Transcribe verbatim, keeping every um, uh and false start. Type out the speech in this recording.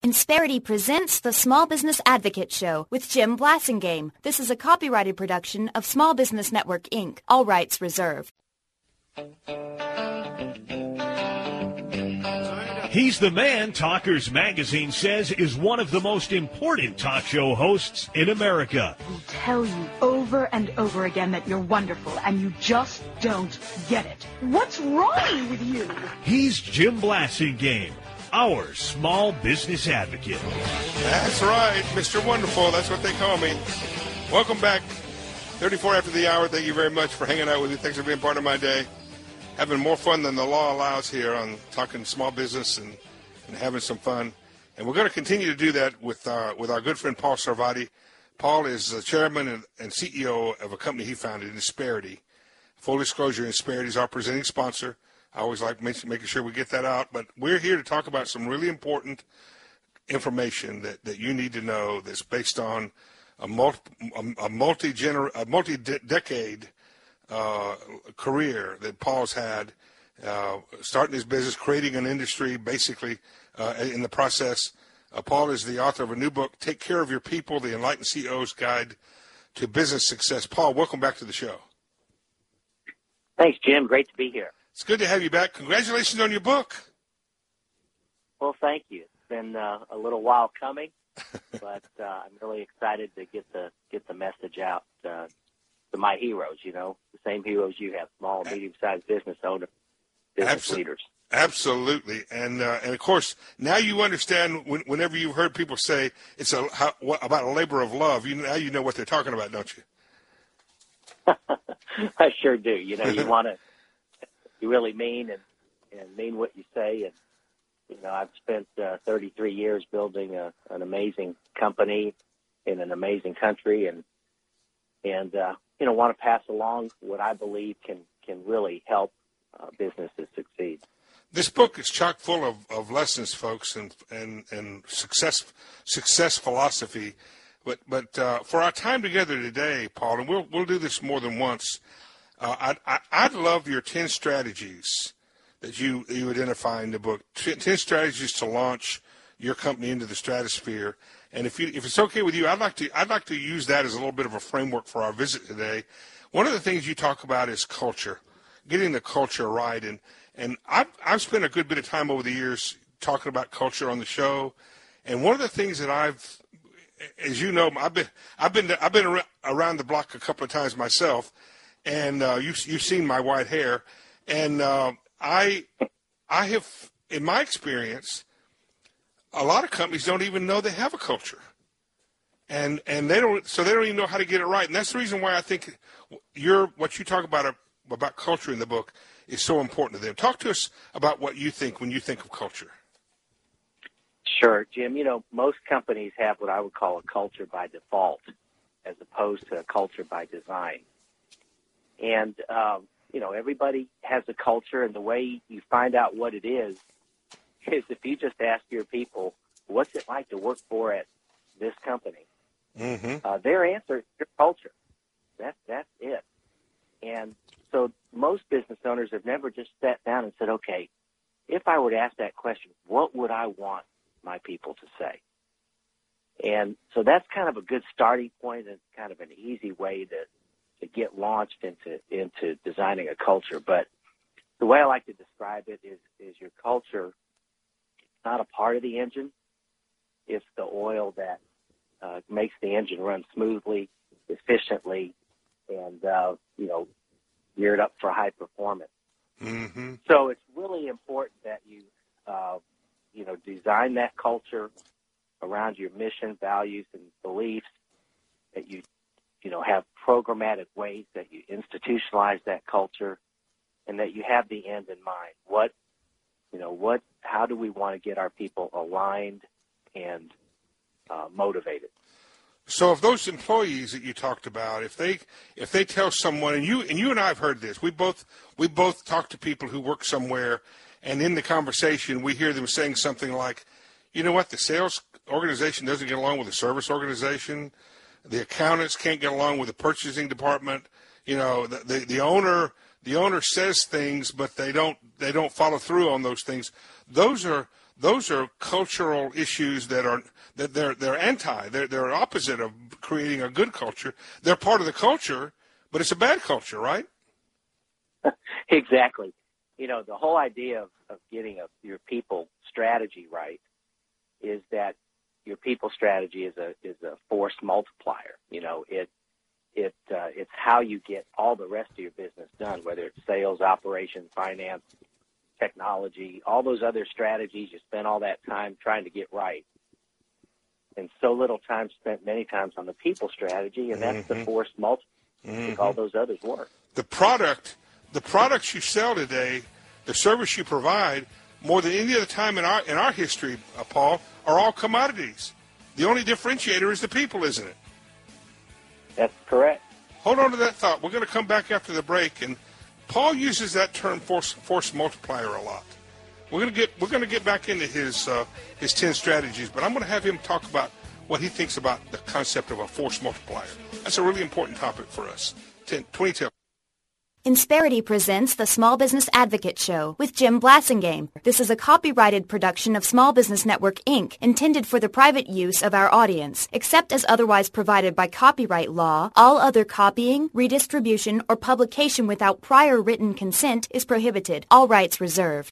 Insperity presents the Small Business Advocate Show with Jim Blasingame. This is a copyrighted production of Small Business Network, Incorporated. All rights reserved. He's the man Talkers Magazine says is one of the most important talk show hosts in America. We tell you over and over again that you're wonderful, and you just don't get it. What's wrong with you? He's Jim Blasingame, our small business advocate. That's right, Mister Wonderful. That's what they call me. Welcome back. thirty-four after the hour. Thank you very much for hanging out with me. Thanks for being part of my day. Having more fun than the law allows here on talking small business and, and having some fun. And we're going to continue to do that with our, with our good friend Paul Sarvadi. Paul is the chairman and, and C E O of a company he founded, Insperity. Full disclosure, Insperity is our presenting sponsor. I always like mention, making sure we get that out. But we're here to talk about some really important information that, that you need to know that's based on a, multi, a, a multi-gener, a multi-decade uh, career that Paul's had, uh, starting his business, creating an industry, basically uh, in the process. Uh, Paul is the author of a new book, Take Care of Your People, The Enlightened C E O's Guide to Business Success. Paul, welcome back to the show. Thanks, Jim. Great to be here. It's good to have you back. Congratulations on your book. Well, thank you. It's been uh, a little while coming, but uh, I'm really excited to get the get the message out uh, to my heroes, you know, the same heroes you have, small and medium-sized business owners, business Absol- leaders. Absolutely. And, uh, and of course, now you understand when, whenever you've heard people say it's a, how, what, about a labor of love, you now you know what they're talking about, don't you? I sure do. You know, you want to you really mean and, and mean what you say. And, you know, I've spent uh, thirty-three years building a, an amazing company in an amazing country and, and uh, you know, want to pass along what I believe can, can really help uh, businesses succeed. This book is chock full of, of lessons, folks, and, and, and success success philosophy. But but uh, for our time together today, Paul, and we'll we'll do this more than once. Uh, I'd, I, I'd love your ten strategies that you you identify in the book. ten strategies to launch your company into the stratosphere. And if you if it's okay with you, I'd like to I'd like to use that as a little bit of a framework for our visit today. One of the things you talk about is culture, getting the culture right. And and I've I've spent a good bit of time over the years talking about culture on the show. And one of the things that I've, as you know, I've been I've been I've been around the block a couple of times myself, and uh, you've you've seen my white hair, and uh, I I have, in my experience, a lot of companies don't even know they have a culture, and and they don't so they don't even know how to get it right, and that's the reason why I think you're what you talk about about culture in the book is so important to them. Talk to us about what you think when you think of culture. Sure, Jim. You know, most companies have what I would call a culture by default as opposed to a culture by design. And, um, you know, everybody has a culture, and the way you find out what it is is if you just ask your people, what's it like to work for at this company? Mm-hmm. Uh, their answer is your culture. That, that's it. And so most business owners have never just sat down and said, okay, if I were to ask that question, what would I want my people to say? And so that's kind of a good starting point and kind of an easy way to, to get launched into, into designing a culture. But the way I like to describe it is, is your culture not a part of the engine. It's the oil that uh, makes the engine run smoothly, efficiently, and, uh, you know, geared up for high performance. Mm-hmm. So it's really important that you, uh, you know, design that culture around your mission, values, and beliefs, that you, you know, have programmatic ways that you institutionalize that culture, and that you have the end in mind. What, you know, what, how do we want to get our people aligned and uh, motivated? So if those employees that you talked about, if they if they tell someone, and you and you and I have heard this, we both we both talk to people who work somewhere, and in the conversation we hear them saying something like, you know what, the sales organization doesn't get along with the service organization, the accountants can't get along with the purchasing department, you know, the the, the owner the owner says things, but they don't they don't follow through on those things. Those are those are cultural issues that are that they're they're anti. They're they're opposite of creating a good culture. They're part of the culture, but it's a bad culture, right? Exactly. You know, the whole idea of, of getting a, your people strategy right is that your people strategy is a is a force multiplier. You know, it it uh, it's how you get all the rest of your business done, whether it's sales, operations, finance, technology, all those other strategies. You spend all that time trying to get right, and so little time spent many times on the people strategy, and that's mm-hmm. the force multiplier. Mm-hmm. Make all those others work. The product, the products you sell today, the service you provide, more than any other time in our in our history, uh, Paul, are all commodities. The only differentiator is the people, isn't it? That's correct. Hold on to that thought. We're going to come back after the break, and Paul uses that term force force multiplier a lot. We're going to get we're going to get back into his uh, his ten strategies, but I'm going to have him talk about what he thinks about the concept of a force multiplier. That's a really important topic for us. ten, twenty ten. Insperity presents the Small Business Advocate Show with Jim Blasingame. This is a copyrighted production of Small Business Network, Incorporated, intended for the private use of our audience. Except as otherwise provided by copyright law, all other copying, redistribution, or publication without prior written consent is prohibited. All rights reserved.